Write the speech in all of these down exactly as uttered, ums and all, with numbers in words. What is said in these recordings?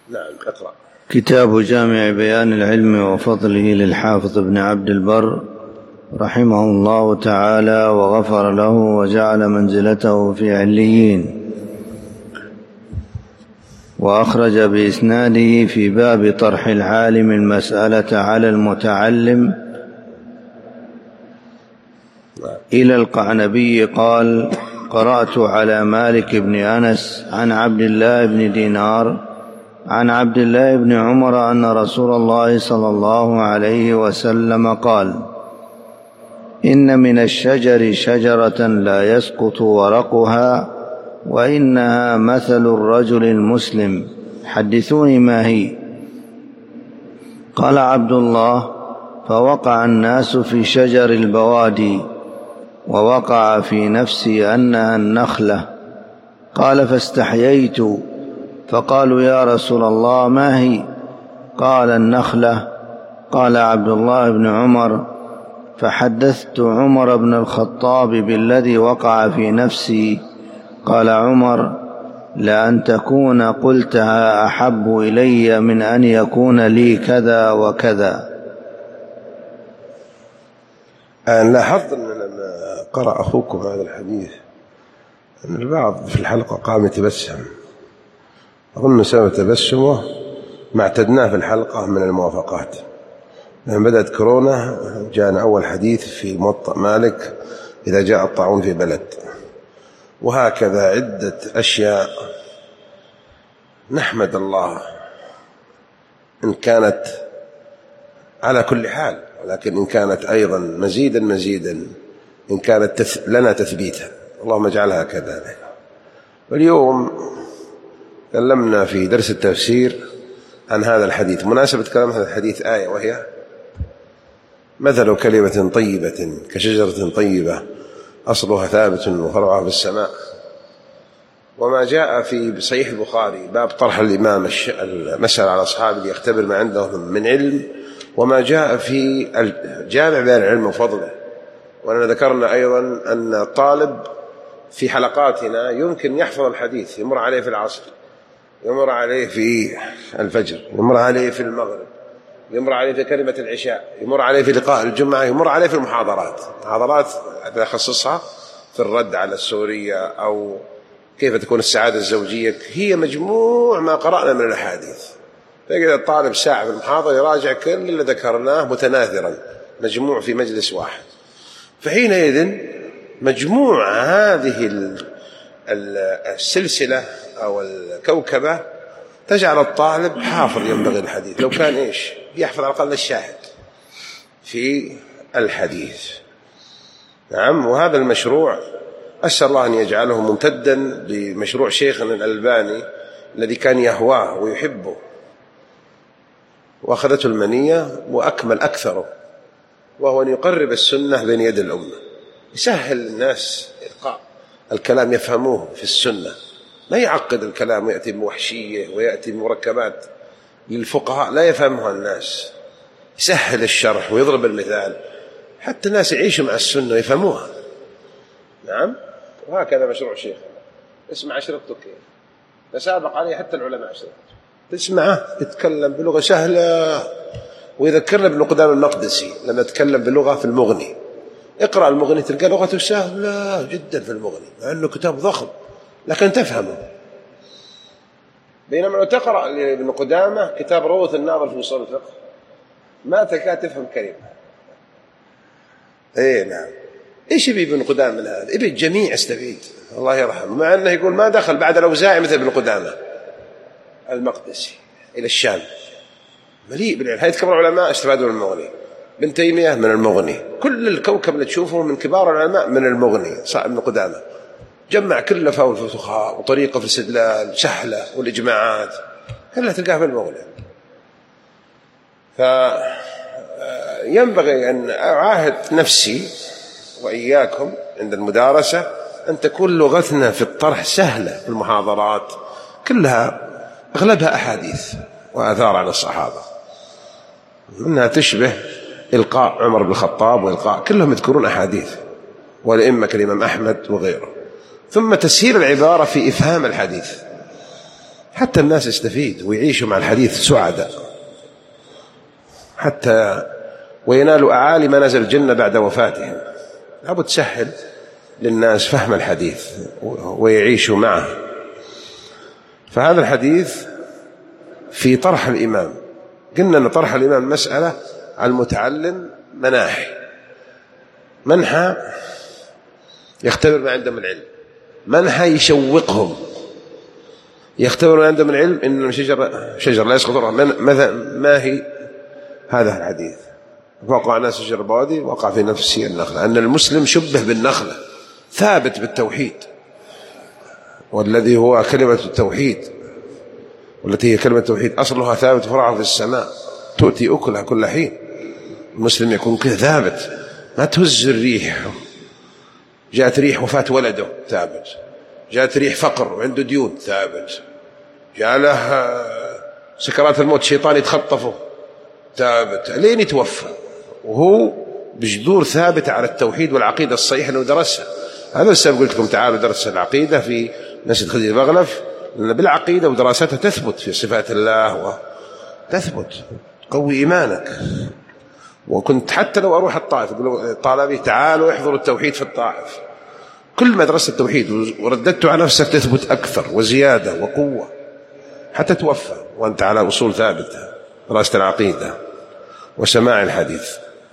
نعم اقرأ. كتاب جامع بيان العلم وفضله للحافظ ابن عبد البر رحمه الله تعالى وغفر له وجعل منزلته في عليين. وأخرج بإسناده في باب طرح العالم المسألة على المتعلم إلى القعنبي قال: قرأت على مالك بن أنس عن عبد الله بن دينار عن عبد الله بن عمر أن رسول الله صلى الله عليه وسلم قال: إن من الشجر شجرة لا يسقط ورقها وإنها مثل الرجل المسلم، حدثوني ما هي؟ قال عبد الله: فوقع الناس في شجر البوادي، ووقع في نفسي أنها النخلة. قال: فاستحييت، فقالوا: يا رسول الله ما هي؟ قال: النخلة. قال عبد الله بن عمر: فحدثت عمر بن الخطاب بالذي وقع في نفسي. قال عمر: لأن تكون قلتها أحب إلي من أن يكون لي كذا وكذا. أنا لاحظت أن لما قرأ أخوكم هذا الحديث أن البعض في الحلقة قام يتبسم. أظن سبب تبسمه ما اعتدناه في الحلقة من الموافقات. لما بدأت كورونا جاءنا أول حديث في موطأ مالك إذا جاء الطاعون في بلد، وهكذا عدة أشياء. نحمد الله إن كانت على كل حال، ولكن إن كانت أيضا مزيدا مزيدا إن كانت تث... لنا تثبيتا، اللهم اجعلها كذلك. واليوم تكلمنا في درس التفسير عن هذا الحديث. مناسبة كلام هذا الحديث آية، وهي: مثل كلمة طيبة كشجرة طيبة أصلها ثابت وفرعها في السماء. وما جاء في صحيح البخاري باب طرح الإمام المسألة على أصحابه ليختبر ما عندهم من علم، وما جاء في الجامع بين العلم وفضله. وأنا ذكرنا أيضا أن الطالب في حلقاتنا يمكن يحفظ الحديث، يمر عليه في العصر، يمر عليه في الفجر، يمر عليه في المغرب، يمر عليه في كلمة العشاء، يمر عليه في لقاء الجمعة، يمر عليه في المحاضرات. محاضرات أتخصصها في الرد على السورية أو كيف تكون السعادة الزوجية، هي مجموع ما قرأنا من الأحاديث. فيجد الطالب ساعة في المحاضرة يراجع كل اللي ذكرناه متناثرا، مجموع في مجلس واحد. فحينئذ مجموع هذه السلسلة أو الكوكبة تجعل الطالب حافظ ينبغي الحديث، لو كان إيش يحفظ على الأقل الشاهد في الحديث. نعم. وهذا المشروع أسأل الله أن يجعله ممتدا بمشروع شيخنا الألباني الذي كان يهواه ويحبه، وأخذته المنية وأكمل أكثره، وهو أن يقرب السنة بين يد الأمة، يسهل الناس إلقاء الكلام يفهموه في السنة، ما يعقد الكلام ويأتي بوحشية ويأتي بمركبات للفقهاء لا يفهمها الناس، يسهل الشرح ويضرب المثال حتى الناس يعيشوا مع السنة ويفهموها. نعم. وهكذا مشروع شيخ. اسمع أشرطك كيف تسابق عليه حتى العلماء أشرط، تسمعه يتكلم بلغة سهلة. ويذكرنا ابن قدامة المقدسي لما تكلم بلغة في المغني. اقرأ المغني تلقى لغته سهلة جدا في المغني، مع أنه كتاب ضخم لكن تفهمه. بينما لو تقرأ لابن قدامة كتاب روضة الناظر في أصول الفقه ما تكاد تفهم كلمة. ايه نعم. ايش يبي ابن قدامة من هذا؟ يبي الجميع يستفيد، الله يرحمه، مع أنه يقول ما دخل بعد الأوزاعي مثل ابن قدامة المقدسي إلى الشام، مليء بالعلم. هاي كبار العلماء استفادوا من المغني، ابن تيمية من المغني، كل الكوكب اللي تشوفه من كبار العلماء من المغني. صاحب ابن قدامة جمع كل فول الفقهاء وطريقة في الاستدلال سهلة والإجماعات كلها تلقاها في المغني. فينبغي أن أعاهد نفسي وإياكم عند المدارسة أن تكون لغتنا في الطرح سهلة. في المحاضرات كلها أغلبها أحاديث وآثار عن الصحابة، منها تشبه إلقاء عمر بن الخطاب وإلقاء، كلهم يذكرون أحاديث، والأئمة كالإمام أحمد وغيره. ثم تسهيل العبارة في إفهام الحديث. حتى الناس يستفيد ويعيشوا مع الحديث سعداء، حتى وينالوا أعالي منازل الجنة بعد وفاتهم. لابد تسهل للناس فهم الحديث ويعيشوا معه. فهذا الحديث في طرح الإمام، قلنا أن طرح الإمام مسألة على المتعلم مناحي، منحى يختبر ما عندهم العلم، منحى يشوقهم يختبر ما عندهم العلم إن شجر شجر لا يسقط مثلا. ما هي هذا الحديث؟ وقع ناس شجر البوادي وقع في نفسي النخلة، أن المسلم شبه بالنخلة ثابت بالتوحيد، والذي هو كلمة التوحيد والتي هي كلمة التوحيد أصلها ثابت فرعها في السماء تؤتي أكلها كل حين. المسلم يكون كذا ثابت، ما تهز الريح، جاءت ريح وفاة ولده ثابت، جاءت ريح فقر وعنده ديون ثابت، جاء له سكرات الموت شيطان يتخطفه ثابت لين يتوفى، وهو بجذور ثابتة على التوحيد والعقيدة الصحيحة أنه درسها. هذا السبب قلت لكم تعالوا درس العقيدة في مسجد خديجة بغلف، لأن بالعقيدة ودراستها تثبت في صفات الله وتثبت قوي إيمانك. وكنت حتى لو أروح الطائف يقولوا طالبي تعالوا يحضروا التوحيد في الطائف، كل ما درست التوحيد ورددت على نفسك تثبت أكثر وزيادة وقوة حتى توفى وأنت على أصول ثابتة، دراسة العقيدة وسماع الحديث.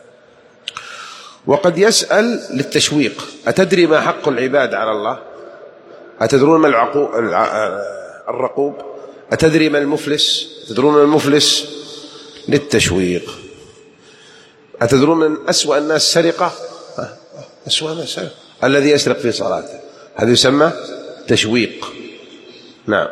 وقد يسأل للتشويق: أتدري ما حق العباد على الله؟ أتدرون ما الرقوب؟ أتدري ما المفلس؟ أتدرون ما المفلس؟ للتشويق. أتدرون من أسوأ الناس سرقة؟ أسوأ الناس سرقة الذي يسرق في صلاته، هذا يسمى تشويق. نعم.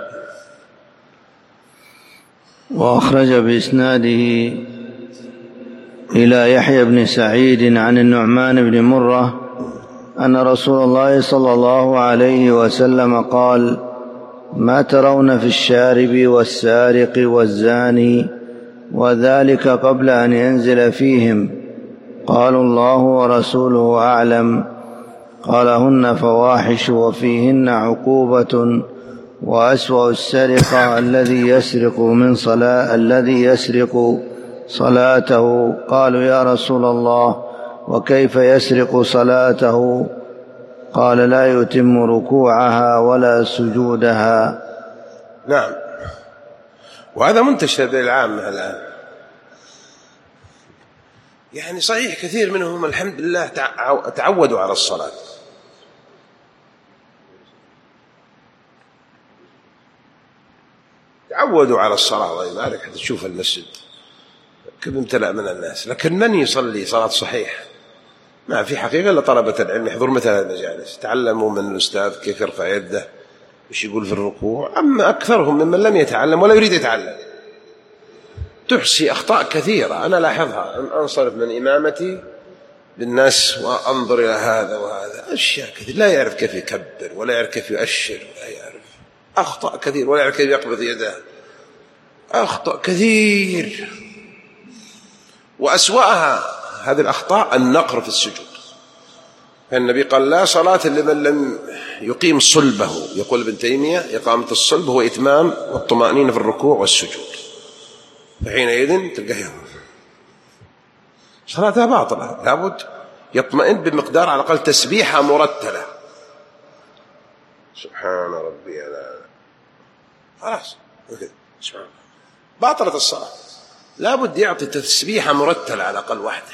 وأخرج بإسناده إلى يحيى بن سعيد عن النعمان بن مرة أن رسول الله صلى الله عليه وسلم قال: ما ترون في الشارب والسارق والزاني؟ وذلك قبل أن ينزل فيهم. قالوا: الله ورسوله أعلم. قال: هن فواحش وفيهن عقوبة، وأسوأ السرقة الذي يسرق من صلاة الذي يسرق صلاته. قالوا: يا رسول الله، وكيف يسرق صلاته؟ قال: لا يتم ركوعها ولا سجودها. نعم. وهذا منتشر بين العامة الآن، يعني صحيح كثير منهم الحمد لله تعودوا على الصلاة، تعودوا على الصلاة، الله يبارك، حتى تشوف المسجد كم امتلأ من الناس، لكن من يصلي صلاة صحيح؟ ما في حقيقة إلا طلبة العلم يحضر مثل هذه المجالس، تعلموا من الأستاذ كيف يرفع يده، وش يقول في الركوع. أما أكثرهم ممن لم يتعلم ولا يريد يتعلم تحصي أخطاء كثيرة أنا لاحظها، أنصرف من إمامتي بالناس وأنظر إلى هذا وهذا، أشياء كثير لا يعرف كيف يكبر ولا يعرف كيف يؤشر ولا يعرف، أخطاء كثير، ولا يعرف كيف يقبض يده، أخطاء كثير. وأسوأها هذه الأخطاء النقر في السجود. النبي قال: لا صلاة لمن لم يقيم صلبه. يقول ابن تيمية: إقامة الصلب هو إتمام والطمأنينة في الركوع والسجود، فحينئذ تلقاه صلاتها باطلة. لابد يطمئن بمقدار على الأقل تسبيحة مرتلة، سبحان ربي الأعلى، خلاص سبحان الله، باطلة الصلاة. لابد يعطي تسبيحة مرتلة على الأقل واحدة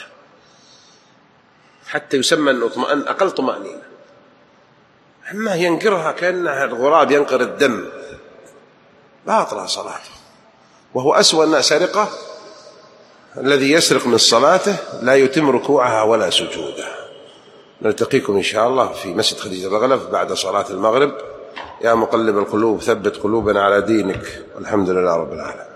حتى يسمى أنه اطمئن، أقل طمأنينة. أما ينقرها كأنها الغراب ينقر الدم، باطلة صلاته. وهو أسوأ الناس سرقة الذي يسرق من صلاته لا يتم ركوعها ولا سجودها. نلتقيكم إن شاء الله في مسجد خديجة بغلف بعد صلاة المغرب. يا مقلب القلوب ثبت قلوبنا على دينك، والحمد لله رب العالمين.